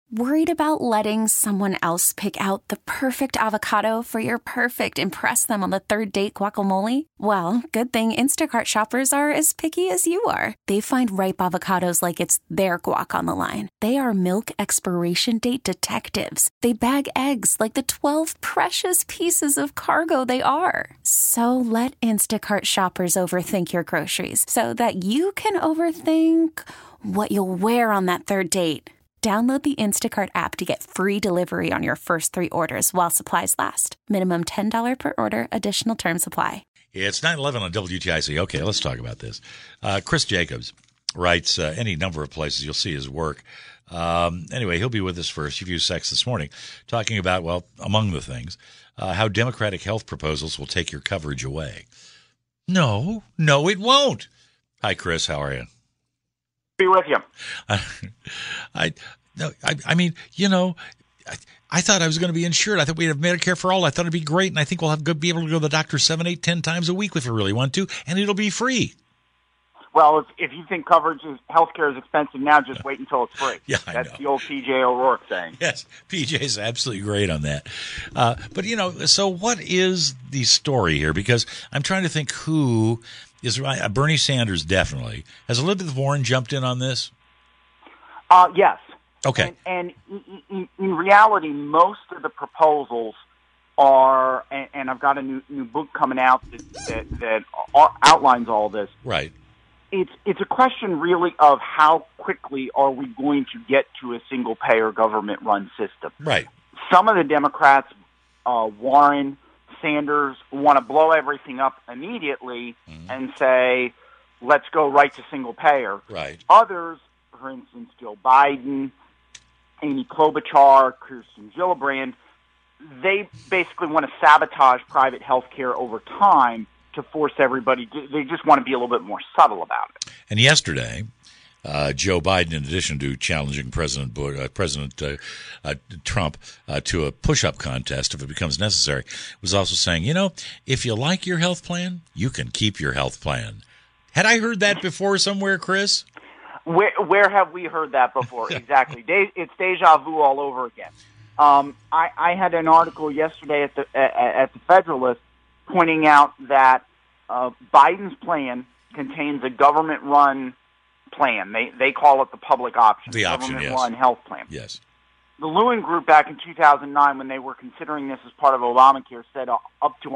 Worried about letting someone else pick out the perfect avocado for your perfect impress them on the third date guacamole? Well, good thing Instacart shoppers are as picky as you are. They find ripe avocados like it's their guac on the line. They are milk expiration date detectives. They bag eggs like the 12 precious pieces of cargo they are. So let Instacart shoppers overthink your groceries so that you can overthink what you'll wear on that third date. Download the Instacart app to get free delivery on your first 3 orders while supplies last. Minimum $10 per order. Additional terms apply. It's 9/11 on WTIC. Okay, let's talk about this. Chris Jacobs writes any number of places. You'll see his work. Anyway, he'll be with us for a few seconds this morning, talking about, well, among the things, how Democratic health proposals will take your coverage away. No, it won't. Hi, Chris. How are you? Be with you. I mean, you know, I thought I was going to be insured. I thought we'd have Medicare for all. I thought it'd be great, and I think we'll be able to go to the doctor 7, 8, 10 times a week if we really want to, and it'll be free. Well, if you think healthcare is expensive now, just wait until it's free. Yeah, That's the old P.J. O'Rourke saying. Yes, PJ's absolutely great on that. But, you know, so what is the story here? Because I'm trying to think who is right. Bernie Sanders definitely. Has Elizabeth Warren jumped in on this? Yes. Okay. And in reality, most of the proposals are, and I've got a new book coming out that outlines all this. Right. It's a question really of how quickly are we going to get to a single-payer government-run system. Right. Some of the Democrats, Warren, Sanders, want to blow everything up immediately and say, let's go right to single-payer. Right. Others, for instance, Joe Biden, Amy Klobuchar, Kirsten Gillibrand, they basically want to sabotage private health care over time to force everybody. They just want to be a little bit more subtle about it. And yesterday, Joe Biden, in addition to challenging President Trump to a push-up contest if it becomes necessary, was also saying, you know, if you like your health plan, you can keep your health plan. Had I heard that before somewhere, Chris? Where have we heard that before? Exactly. It's deja vu all over again. I had an article yesterday at the Federalist pointing out that Biden's plan contains a government-run plan. They call it the public option. The option, yes. Government-run health plan. Yes. The Lewin Group back in 2009, when they were considering this as part of Obamacare, said up to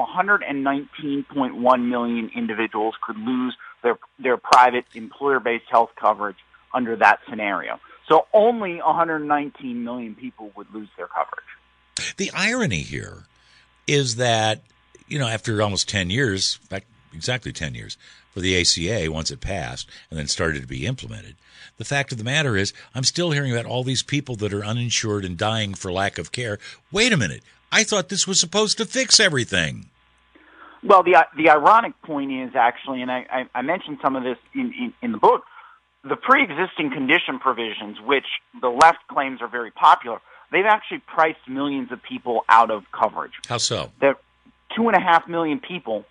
119.1 million individuals could lose their private employer-based health coverage under that scenario. So only 119 million people would lose their coverage. The irony here is that, you know, after almost 10 years, in fact, exactly 10 years, for the ACA, once it passed and then started to be implemented, the fact of the matter is I'm still hearing about all these people that are uninsured and dying for lack of care. Wait a minute. I thought this was supposed to fix everything. Well, the ironic point is actually, and I mentioned some of this in the book, the pre-existing condition provisions, which the left claims are very popular, they've actually priced millions of people out of coverage. How so? That 2.5 million people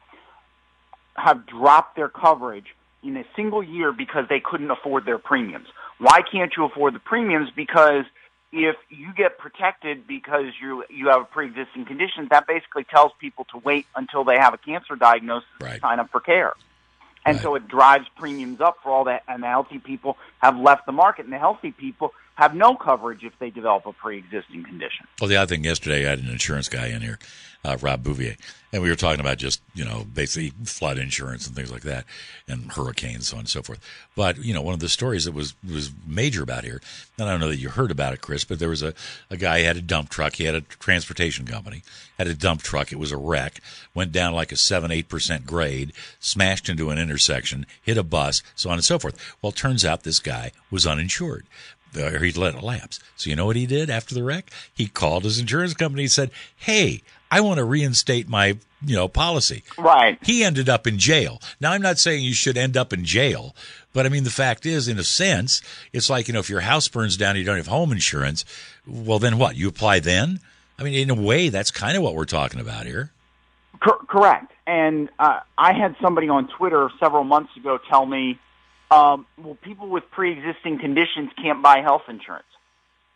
have dropped their coverage in a single year because they couldn't afford their premiums. Why can't you afford the premiums? Because if you get protected because you have a pre-existing condition, that basically tells people to wait until they have a cancer diagnosis to sign up for care. And so it drives premiums up for all that, and the healthy people have left the market, and the healthy people have no coverage if they develop a pre-existing condition. Well, the other thing, yesterday I had an insurance guy in here, Rob Bouvier, and we were talking about just, you know, basically flood insurance and things like that, and hurricanes, so on and so forth. But, you know, one of the stories that was major about here, and I don't know that you heard about it, Chris, but there was a guy who had a dump truck. He had a transportation company, had a dump truck. It was a wreck, went down like a 7-8% grade, smashed into an intersection, hit a bus, so on and so forth. Well, it turns out this guy was uninsured. Or he'd let it lapse. So you know what he did after the wreck? He called his insurance company and said, hey, I want to reinstate my, policy. Right. He ended up in jail. Now, I'm not saying you should end up in jail, but I mean, the fact is, in a sense, it's like, if your house burns down and you don't have home insurance, well, then what? You apply then? I mean, in a way, that's kind of what we're talking about here. Correct. And I had somebody on Twitter several months ago tell me, people with pre-existing conditions can't buy health insurance.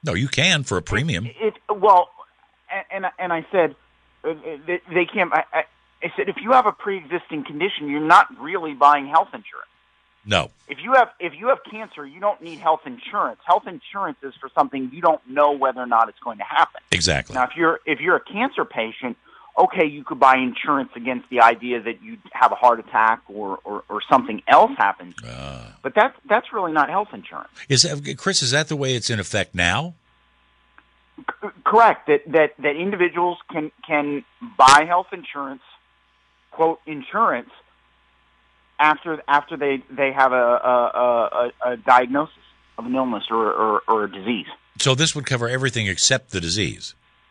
No, you can for a premium. Well, and I said they can't. I said if you have a pre-existing condition, you're not really buying health insurance. No. If you have cancer, you don't need health insurance. Health insurance is for something you don't know whether or not it's going to happen. Exactly. Now, if you're a cancer patient, okay, you could buy insurance against the idea that you have a heart attack or something else happens. But that's really not health insurance. Chris, is that the way it's in effect now? Correct. That individuals can buy health insurance, quote, insurance, after they have a diagnosis of an illness or a disease. So this would cover everything except the disease.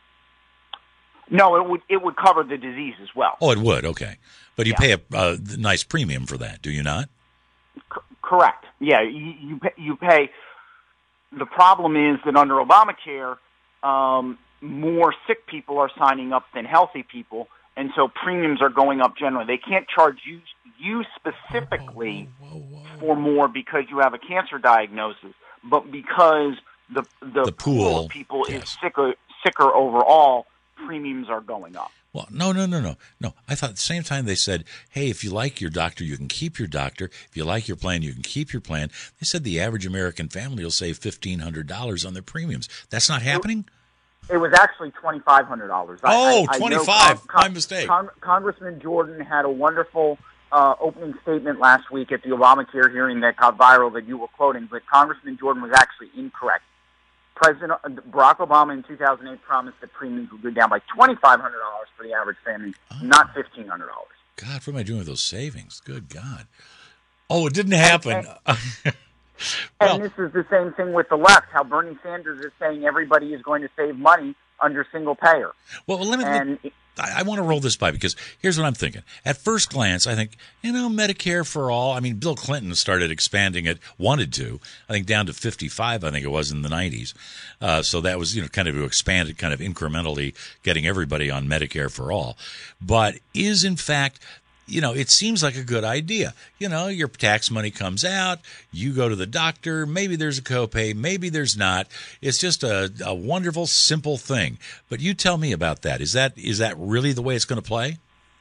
No, it would cover the disease as well. Oh, it would. Okay, but you pay a nice premium for that, do you not? Correct. Yeah, you pay. The problem is that under Obamacare, more sick people are signing up than healthy people, and so premiums are going up generally. They can't charge you specifically for more because you have a cancer diagnosis, but because the pool of people is sicker overall, premiums are going up. Well, no. I thought at the same time they said, hey, if you like your doctor, you can keep your doctor. If you like your plan, you can keep your plan. They said the average American family will save $1,500 on their premiums. That's not happening? It was actually $2,500. Oh, $25. My mistake. Congressman Jordan had a wonderful opening statement last week at the Obamacare hearing that got viral that you were quoting, but Congressman Jordan was actually incorrect. President Barack Obama in 2008 promised that premiums would go down by $2,500 for the average family, not $1,500. God, what am I doing with those savings? Good God. Oh, it didn't happen. And this is the same thing with the left, how Bernie Sanders is saying everybody is going to save money under single payer. Well, I want to roll this by because here's what I'm thinking. At first glance, I think, Medicare for all. I mean, Bill Clinton started expanding it, wanted to, I think down to 55, I think it was in the 90s. So that was, kind of to expand it kind of incrementally, getting everybody on Medicare for all. But is in fact, it seems like a good idea. Your tax money comes out, you go to the doctor, maybe there's a copay, maybe there's not. It's just a wonderful, simple thing. But you tell me about that. Is that really the way it's going to play?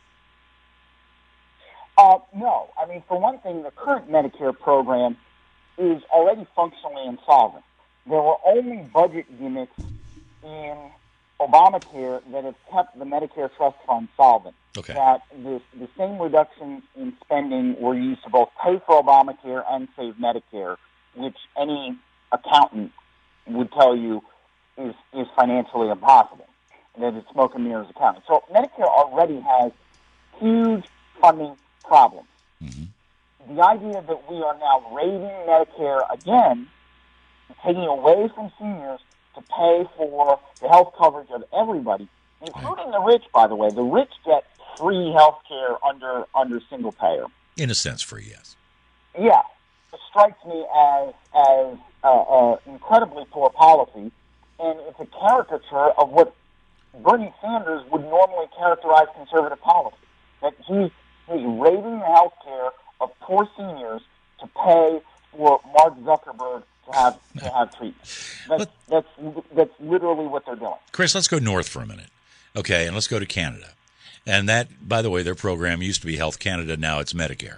No. I mean, for one thing, the current Medicare program is already functionally insolvent. There were only budget gimmicks in Obamacare that have kept the Medicare Trust Fund solvent. Okay. That the same reductions in spending were used to both pay for Obamacare and save Medicare, which any accountant would tell you is financially impossible. That it's smoke and mirrors accounting. So Medicare already has huge funding problems. Mm-hmm. The idea that we are now raiding Medicare again, taking away from seniors to pay for the health coverage of everybody, including the rich, by the way. The rich get free health care under single payer. In a sense, free, yes. Yeah. It strikes me as incredibly poor policy, and it's a caricature of what Bernie Sanders would normally characterize conservative policy. That he's raiding the health care of poor seniors to pay for Mark Zuckerberg to have treatment. That's literally what they're doing. Chris, let's go north for a minute. Okay, and let's go to Canada. And that, by the way, their program used to be Health Canada, now it's Medicare.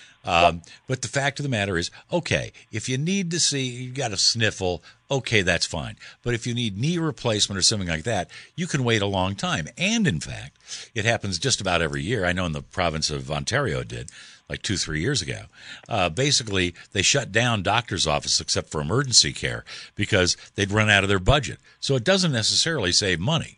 But the fact of the matter is, okay, if you need to see, you got a sniffle, okay, that's fine. But if you need knee replacement or something like that, you can wait a long time. And in fact, it happens just about every year. I know in the province of Ontario it did, like 2-3 years ago. Basically, they shut down doctor's office except for emergency care because they'd run out of their budget. So it doesn't necessarily save money.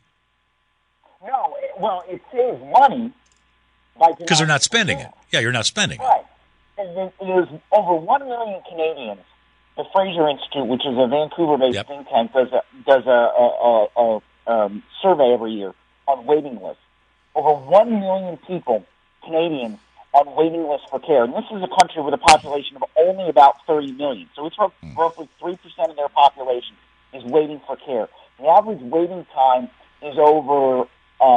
No, well, it saves money because they're not spending it. Yeah, you're not spending it. There's over 1 million Canadians. The Fraser Institute, which is a Vancouver-based think tank, does a survey every year on waiting lists. Over 1 million people, Canadians, on waiting lists for care. And this is a country with a population of only about 30 million. So it's roughly 3% of their population is waiting for care. The average waiting time is over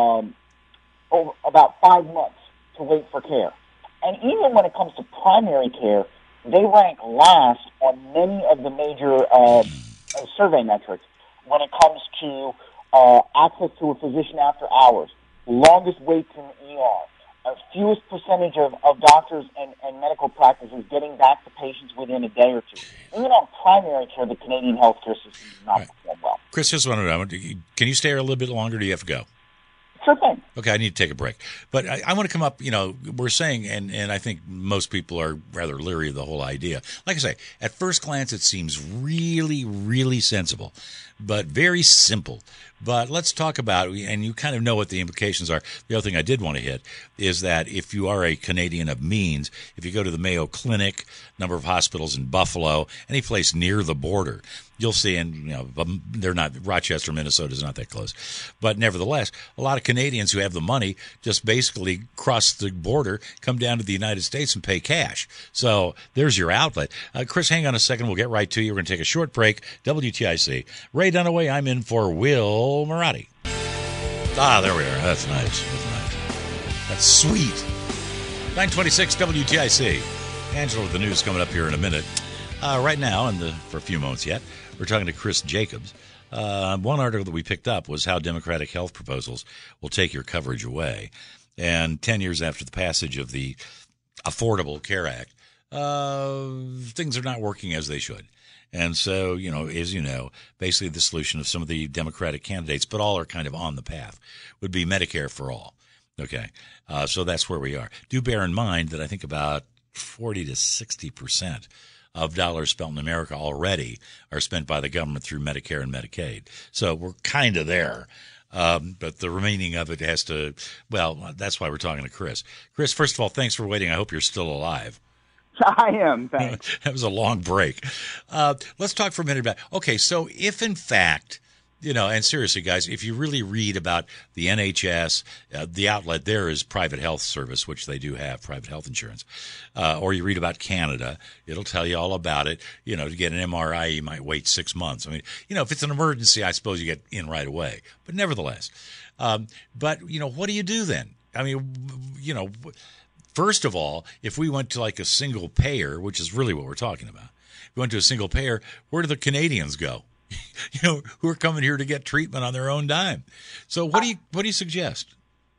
about 5 months to wait for care. And even when it comes to primary care, they rank last on many of the major survey metrics. when it comes to access to a physician after hours, longest waits in the ER, fewest percentage of doctors and medical practices getting back to patients within a day or two. Even on primary care, the Canadian healthcare system does not perform well. Chris, just want to know, can you stay here a little bit longer, or do you have to go? Sure thing. Okay, I need to take a break. But I want to come up, we're saying, and I think most people are rather leery of the whole idea. Like I say, at first glance, it seems really, really sensible, but very simple. But let's talk about, and you kind of know what the implications are. The other thing I did want to hit is that if you are a Canadian of means, if you go to the Mayo Clinic, number of hospitals in Buffalo, any place near the border, you'll see, and they're not, Rochester, Minnesota is not that close. But nevertheless, a lot of Canadians who have the money just basically cross the border, come down to the United States and pay cash. So there's your outlet. Chris, hang on a second. We'll get right to you. We're going to take a short break. WTIC. Ray Dunaway, I'm in for Will Marotti. There we are. That's nice. That's sweet. 926 WTIC. Angela with the news coming up here in a minute. Right now, for a few moments yet, we're talking to Chris Jacobs. One article that we picked up was how Democratic health proposals will take your coverage away. And 10 years after the passage of the Affordable Care Act, things are not working as they should. And so, as you know, basically the solution of some of the Democratic candidates, but all are kind of on the path, would be Medicare for all. Okay. So that's where we are. Do bear in mind that I think about 40 to 60% of dollars spent in America already are spent by the government through Medicare and Medicaid. So we're kind of there. But the remaining of it has to, that's why we're talking to Chris. Chris, first of all, thanks for waiting. I hope you're still alive. I am, thanks. That was a long break. Let's talk for a minute about, okay, so if in fact, and seriously, guys, if you really read about the NHS, the outlet there is Private Health Service, which they do have, private health insurance, or you read about Canada, it'll tell you all about it. To get an MRI, you might wait 6 months. I mean, if it's an emergency, I suppose you get in right away. But nevertheless, what do you do then? I mean, first of all, if we went to like a single payer, which is really what we're talking about, if we went to a single payer, where do the Canadians go? Who are coming here to get treatment on their own dime. So what do you suggest?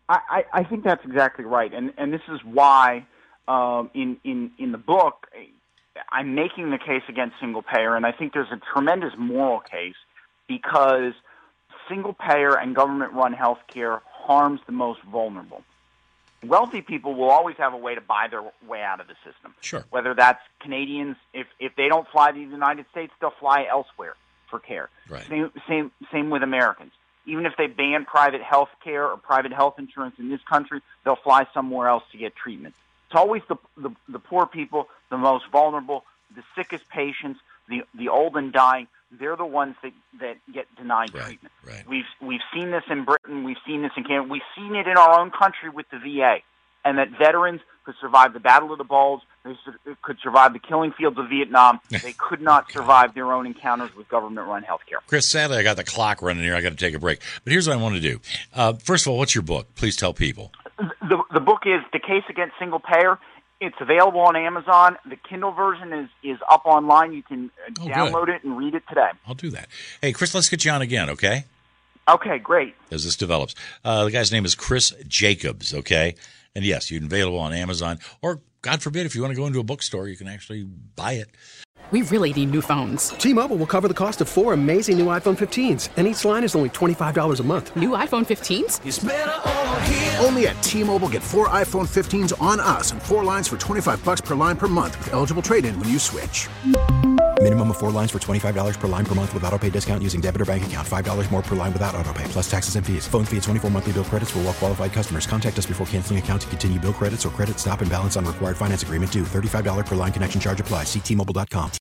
I think that's exactly right. And this is why in the book I'm making the case against single payer, and I think there's a tremendous moral case because single payer and government-run health care harms the most vulnerable. Wealthy people will always have a way to buy their way out of the system. Sure. Whether that's Canadians, if they don't fly to the United States, they'll fly elsewhere for care. Right. Same with Americans. Even if they ban private health care or private health insurance in this country, they'll fly somewhere else to get treatment. It's always the poor people, the most vulnerable, the sickest patients, the old and dying. They're the ones that get denied treatment. Right. We've seen this in Britain. We've seen this in Canada. We've seen it in our own country with the VA, and that veterans could survive the Battle of the Bulge. They could survive the killing fields of Vietnam. They could not survive their own encounters with government-run health care. Chris, sadly, I got the clock running here. I got to take a break. But here's what I want to do. First of all, what's your book? Please tell people. The book is The Case Against Single Payer. It's available on Amazon. The Kindle version is up online. You can download it and read it today. I'll do that. Hey, Chris, let's get you on again, okay? Okay, great. As this develops. The guy's name is Chris Jacobs, okay? And yes, you're available on Amazon. Or, God forbid, if you want to go into a bookstore, you can actually buy it. We really need new phones. T-Mobile will cover the cost of 4 amazing new iPhone 15s, and each line is only $25 a month. New iPhone 15s? It's better over here. Only at T-Mobile, get 4 iPhone 15s on us and 4 lines for $25 per line per month with eligible trade-in when you switch. Minimum of 4 lines for $25 per line per month with autopay discount using debit or bank account. $5 more per line without autopay, plus taxes and fees. Phone fee at 24 monthly bill credits for well-qualified customers. Contact us before canceling account to continue bill credits or credit stop and balance on required finance agreement due. $35 per line connection charge applies. See T-Mobile.com.